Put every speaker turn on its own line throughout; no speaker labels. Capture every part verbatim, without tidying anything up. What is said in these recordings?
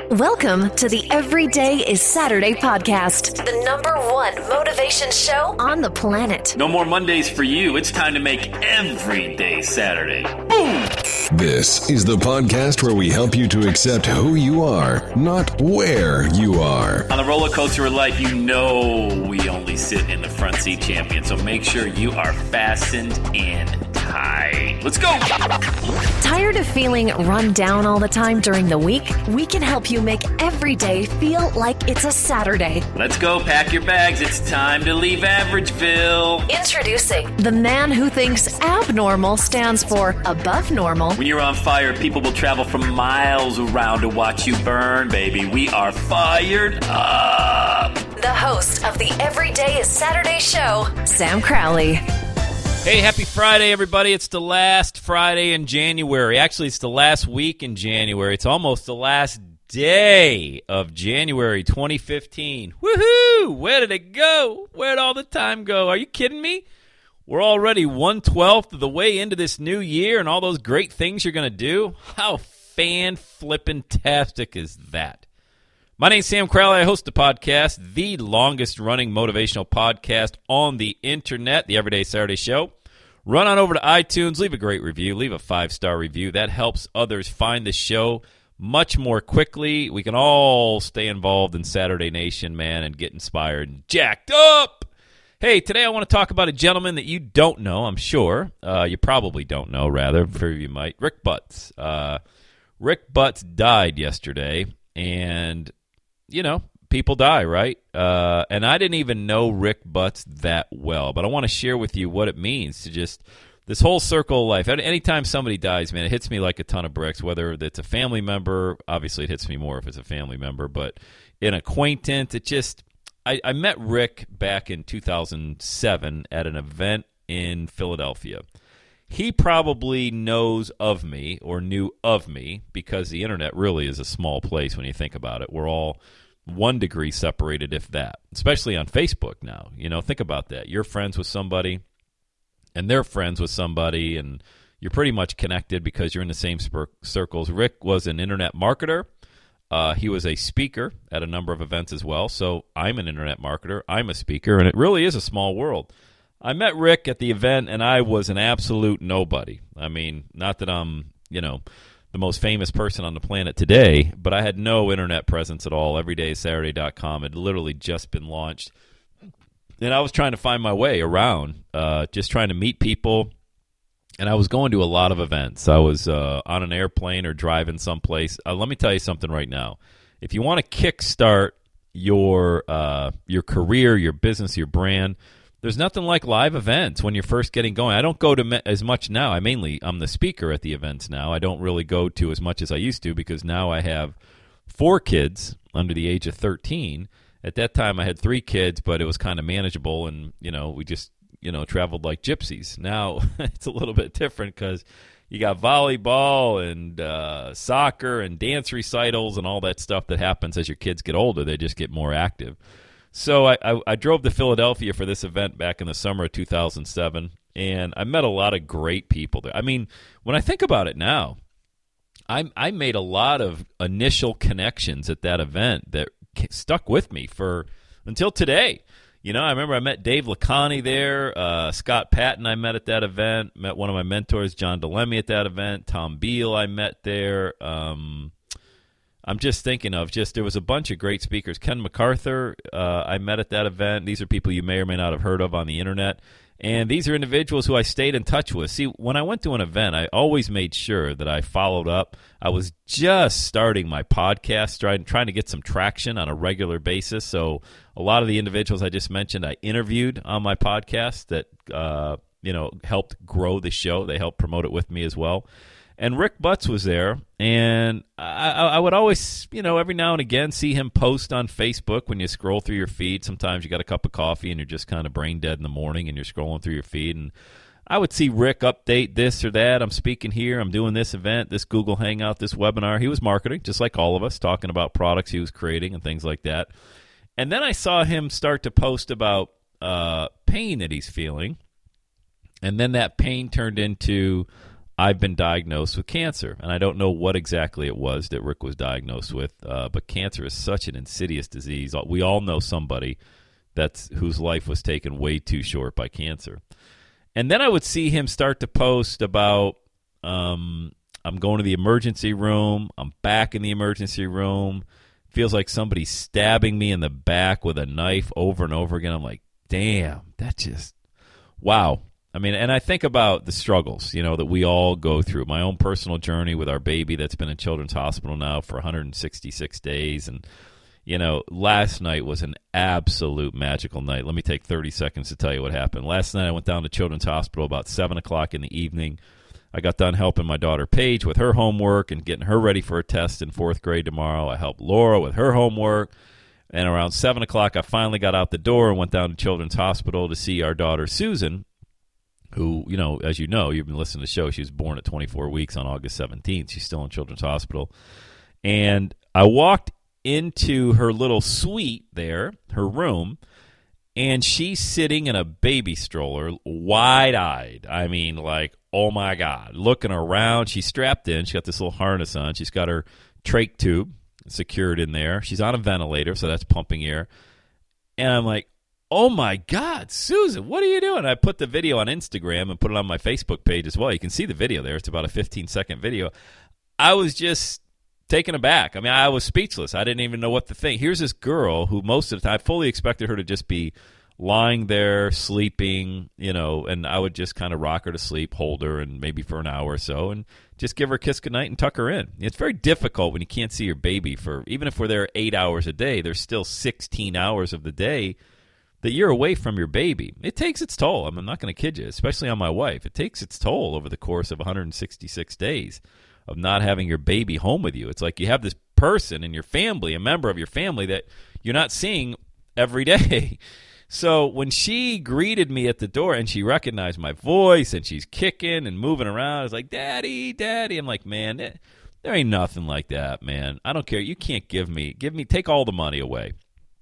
Welcome to the Everyday is Saturday podcast, the number one motivation show on the planet.
No more Mondays for you. It's time to make every day Saturday. Boom!
This is the podcast where we help you to accept who you are, not where you are.
On the roller coaster of life, you know we only sit in the front seat, champion. So make sure you are fastened and tight. Let's go!
Tired of feeling run down all the time during the week? We can help you make every day feel like it's a Saturday.
Let's go, pack your bags. It's time to leave Averageville.
Introducing the man who thinks abnormal stands for above normal.
When you're on fire, people will travel from miles around to watch you burn, baby. We are fired up.
The host of the Everyday is Saturday show, Sam Crowley.
Hey, happy Friday, everybody. It's the last Friday in January. Actually, it's the last week in January. It's almost the last day of January twenty fifteen. Woohoo! Where did it go? Where'd all the time go? Are you kidding me? We're already one twelfth of the way into this new year and all those great things you're going to do. How fan-flippin-tastic is that? My name's Sam Crowley. I host the podcast, the longest-running motivational podcast on the internet, the Everyday Saturday Show. Run on over to iTunes, leave a great review, leave a five-star review. That helps others find the show much more quickly. We can all stay involved in Saturday Nation, man, and get inspired and jacked up. Hey, today I want to talk about a gentleman that you don't know, I'm sure. Uh, you probably don't know, rather. For you might. Rick Butts. Uh, Rick Butts died yesterday, and, you know, people die, right? Uh, and I didn't even know Rick Butts that well, but I want to share with you what it means to just this whole circle of life. Anytime somebody dies, man, it hits me like a ton of bricks, whether it's a family member. Obviously, it hits me more if it's a family member, but an acquaintance, it just... I, I met Rick back in two thousand seven at an event in Philadelphia. He probably knows of me or knew of me because the internet really is a small place when you think about it. We're all one degree separated, if that, especially on Facebook now. You know, think about that. You're friends with somebody, and they're friends with somebody, and you're pretty much connected because you're in the same spir- circles. Rick was an internet marketer. Uh, he was a speaker at a number of events as well. So I'm an internet marketer. I'm a speaker, and it really is a small world. I met Rick at the event, and I was an absolute nobody. I mean, not that I'm, you know, the most famous person on the planet today, but I had no internet presence at all. everyday saturday dot com had literally just been launched. And I was trying to find my way around, uh, just trying to meet people. And I was going to a lot of events. I was uh, on an airplane or driving someplace. Uh, let me tell you something right now. If you want to kickstart your uh, your career, your business, your brand, there's nothing like live events when you're first getting going. I don't go to me- as much now. I mainly, I'm the speaker at the events now. I don't really go to as much as I used to because now I have four kids under the age of thirteen. At that time, I had three kids, but it was kind of manageable, and, you know, we just... you know, traveled like gypsies. Now it's a little bit different because you got volleyball and uh, soccer and dance recitals and all that stuff that happens as your kids get older. They just get more active. So I, I, I drove to Philadelphia for this event back in the summer of two thousand seven, and I met a lot of great people there. I mean, when I think about it now, I, I made a lot of initial connections at that event that stuck with me for until today. You know, I remember I met Dave Lacani there, uh, Scott Patton I met at that event, met one of my mentors, John DeLemme, at that event, Tom Beal I met there. Um, I'm just thinking of just, there was a bunch of great speakers. Ken MacArthur uh, I met at that event. These are people you may or may not have heard of on the internet. And these are individuals who I stayed in touch with. See, when I went to an event, I always made sure that I followed up. I was just starting my podcast, trying, trying to get some traction on a regular basis. So a lot of the individuals I just mentioned, I interviewed on my podcast that, uh, you know, helped grow the show. They helped promote it with me as well. And Rick Butts was there, and I, I would always, you know, every now and again see him post on Facebook when you scroll through your feed. Sometimes you got a cup of coffee and you're just kind of brain dead in the morning and you're scrolling through your feed. And I would see Rick update this or that. I'm speaking here. I'm doing this event, this Google Hangout, this webinar. He was marketing, just like all of us, talking about products he was creating and things like that. And then I saw him start to post about uh, pain that he's feeling. And then that pain turned into I've been diagnosed with cancer. And I don't know what exactly it was that Rick was diagnosed with, uh, but cancer is such an insidious disease. We all know somebody that's whose life was taken way too short by cancer. And then I would see him start to post about, um, I'm going to the emergency room. I'm back in the emergency room. Feels like somebody's stabbing me in the back with a knife over and over again. I'm like, damn, that just, wow. I mean, and I think about the struggles, you know, that we all go through. My own personal journey with our baby that's been in Children's Hospital now for one hundred sixty-six days. And, you know, last night was an absolute magical night. Let me take thirty seconds to tell you what happened. Last night I went down to Children's Hospital about seven o'clock in the evening. I got done helping my daughter Paige with her homework and getting her ready for a test in fourth grade tomorrow. I helped Laura with her homework. And around seven o'clock, I finally got out the door and went down to Children's Hospital to see our daughter Susan, who, you know, as you know, you've been listening to the show, she was born at twenty-four weeks on August seventeenth. She's still in Children's Hospital. And I walked into her little suite there, her room, and she's sitting in a baby stroller, wide-eyed. I mean, like, oh, my God, looking around. She's strapped in. She got this little harness on. She's got her trach tube secured in there. She's on a ventilator, so that's pumping air. And I'm like, oh, my God, Susan, what are you doing? I put the video on Instagram and put it on my Facebook page as well. You can see the video there. It's about a fifteen-second video. I was just taken aback. I mean, I was speechless. I didn't even know what to think. Here's this girl who most of the time, I fully expected her to just be lying there, sleeping, you know, and I would just kind of rock her to sleep, hold her, and maybe for an hour or so, and just give her a kiss goodnight and tuck her in. It's very difficult when you can't see your baby for, even if we're there eight hours a day, there's still sixteen hours of the day that you're away from your baby. It takes its toll. I mean, I'm not going to kid you, especially on my wife. It takes its toll over the course of one hundred sixty-six days of not having your baby home with you. It's like you have this person in your family, a member of your family that you're not seeing every day. So when she greeted me at the door and she recognized my voice and she's kicking and moving around, I was like, Daddy, Daddy. I'm like, man, there ain't nothing like that, man. I don't care. You can't give me, give me, take all the money away.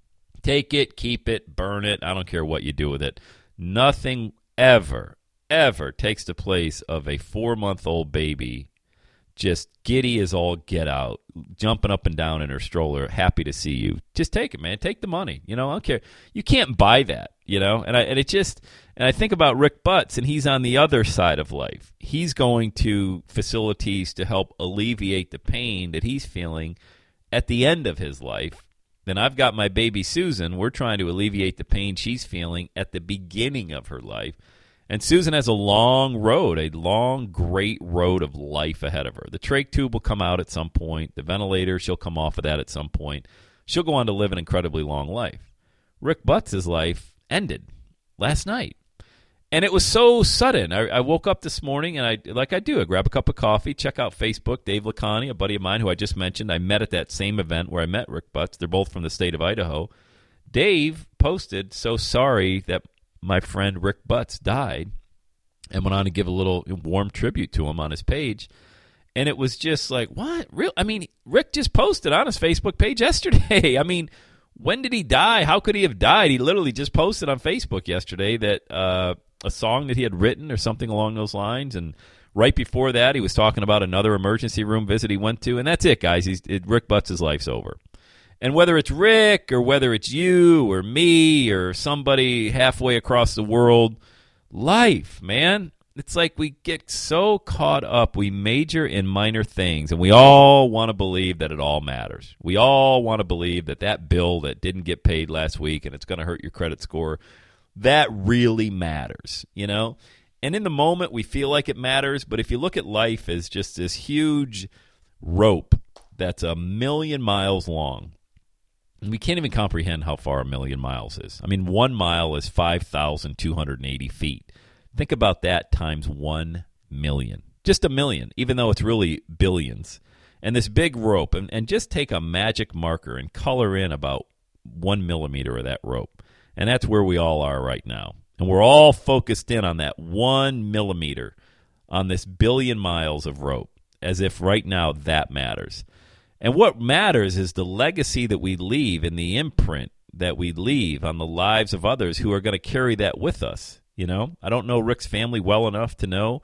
Take it, keep it, burn it. I don't care what you do with it. Nothing ever, ever takes the place of a four-month-old baby just giddy as all get out, jumping up and down in her stroller, happy to see you. Just take it, man. Take the money. You know, I don't care. You can't buy that, you know. And I and it just and I think about Rick Butts, and he's on the other side of life. He's going to facilities to help alleviate the pain that he's feeling at the end of his life. Then I've got my baby Susan. We're trying to alleviate the pain she's feeling at the beginning of her life. And Susan has a long road, a long, great road of life ahead of her. The trach tube will come out at some point. The ventilator, she'll come off of that at some point. She'll go on to live an incredibly long life. Rick Butts' life ended last night. And it was so sudden. I, I woke up this morning, and I, like I do, I grab a cup of coffee, check out Facebook. Dave Lacani, a buddy of mine who I just mentioned, I met at that same event where I met Rick Butts. They're both from the state of Idaho. Dave posted, so sorry that my friend Rick Butts died, and went on to give a little warm tribute to him on his page. And it was just like, what? Real? I mean, Rick just posted on his Facebook page yesterday. I mean, when did he die? How could he have died? He literally just posted on Facebook yesterday that uh, a song that he had written or something along those lines. And right before that, he was talking about another emergency room visit he went to. And that's it, guys. He's, it, Rick Butts' life's over. And whether it's Rick or whether it's you or me or somebody halfway across the world, life, man. It's like we get so caught up. We major in minor things, and we all want to believe that it all matters. We all want to believe that that bill that didn't get paid last week and it's going to hurt your credit score, that really matters, you know? And in the moment, we feel like it matters, but if you look at life as just this huge rope that's a million miles long, we can't even comprehend how far a million miles is. I mean, one mile is five thousand two hundred eighty feet. Think about that times one million. Just a million, even though it's really billions. And this big rope, and, and just take a magic marker and color in about one millimeter of that rope. And that's where we all are right now. And we're all focused in on that one millimeter on this billion miles of rope, as if right now that matters. And what matters is the legacy that we leave and the imprint that we leave on the lives of others who are going to carry that with us. You know, I don't know Rick's family well enough to know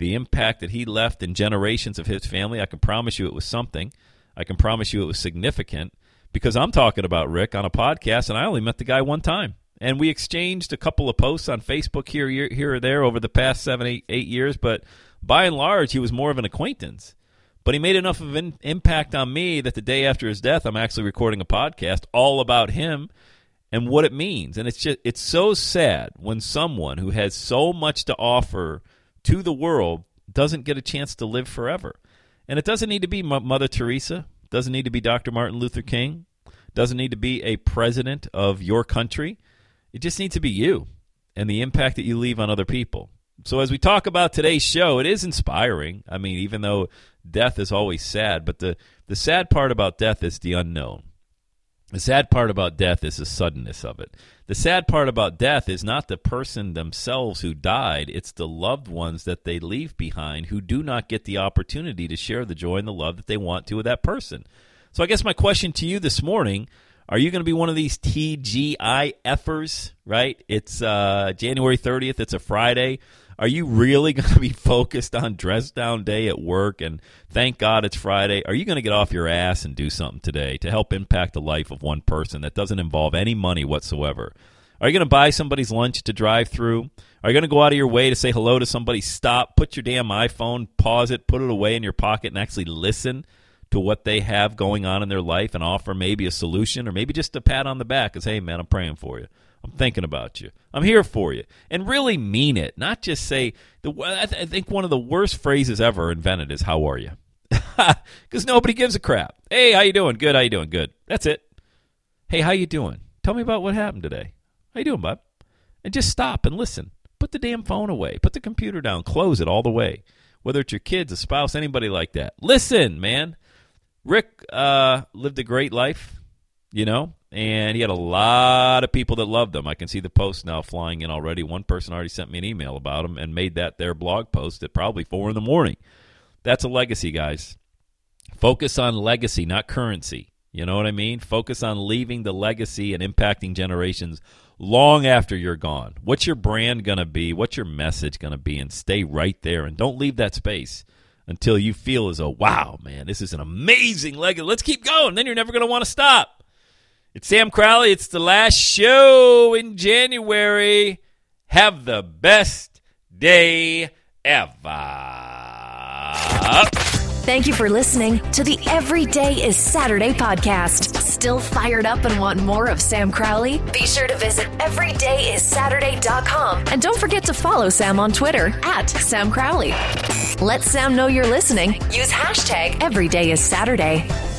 the impact that he left in generations of his family, I can promise you it was something. I can promise you it was significant, because I'm talking about Rick on a podcast, and I only met the guy one time. And we exchanged a couple of posts on Facebook here, here or there over the past seven, eight, eight years, but by and large, he was more of an acquaintance. But he made enough of an impact on me that the day after his death, I'm actually recording a podcast all about him and what it means. And it's just it's so sad when someone who has so much to offer to the world doesn't get a chance to live forever. And it doesn't need to be M- Mother Teresa. It doesn't need to be Doctor Martin Luther King. It doesn't need to be a president of your country. It just needs to be you and the impact that you leave on other people. So as we talk about today's show, it is inspiring. I mean, even though death is always sad, but the, the sad part about death is the unknown. The sad part about death is the suddenness of it. The sad part about death is not the person themselves who died. It's the loved ones that they leave behind who do not get the opportunity to share the joy and the love that they want to with that person. So I guess my question to you this morning, are you going to be one of these T G I Fers, right? It's uh, January thirtieth. It's a Friday. Are you really going to be focused on dress down day at work and thank God it's Friday? Are you going to get off your ass and do something today to help impact the life of one person that doesn't involve any money whatsoever? Are you going to buy somebody's lunch to drive through? Are you going to go out of your way to say hello to somebody? Stop, put your damn iPhone, pause it, put it away in your pocket, and actually listen to what they have going on in their life and offer maybe a solution or maybe just a pat on the back as, hey, man, I'm praying for you. I'm thinking about you. I'm here for you. And really mean it, not just say, the. I, th- I think one of the worst phrases ever invented is, how are you? Because nobody gives a crap. Hey, how you doing? Good, how you doing? Good. That's it. Hey, how you doing? Tell me about what happened today. How you doing, bud? And just stop and listen. Put the damn phone away. Put the computer down. Close it all the way. Whether it's your kids, a spouse, anybody like that. Listen, man. Rick uh, lived a great life, you know, and he had a lot of people that loved him. I can see the posts now flying in already. One person already sent me an email about him and made that their blog post at probably four in the morning. That's a legacy, guys. Focus on legacy, not currency. You know what I mean? Focus on leaving the legacy and impacting generations long after you're gone. What's your brand going to be? What's your message going to be? And stay right there and don't leave that space until you feel as though, wow, man, this is an amazing legacy. Let's keep going. Then you're never going to want to stop. It's Sam Crowley. It's the last show in January. Have the best day ever.
Thank you for listening to the Every Day is Saturday podcast. Still fired up and want more of Sam Crowley? Be sure to visit every day is saturday dot com. And don't forget to follow Sam on Twitter at Sam Crowley. Let Sam know you're listening. Use hashtag Every Day is Saturday.